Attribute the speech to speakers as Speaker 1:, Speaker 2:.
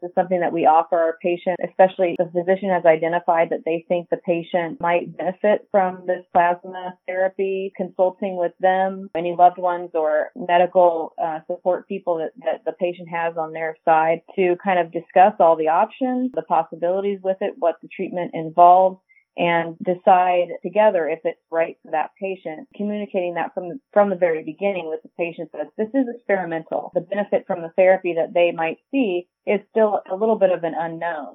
Speaker 1: It's something that we offer our patient, especially if the physician has identified that they think the patient might benefit from this plasma therapy, consulting with them, any loved ones or medical support people that the patient has on their side to kind of discuss all the options, the possibilities with it, what the treatment involves, and decide together if it's right for that patient, communicating that from the very beginning with the patient that this is experimental. The benefit from the therapy that they might see is still a little bit of an unknown.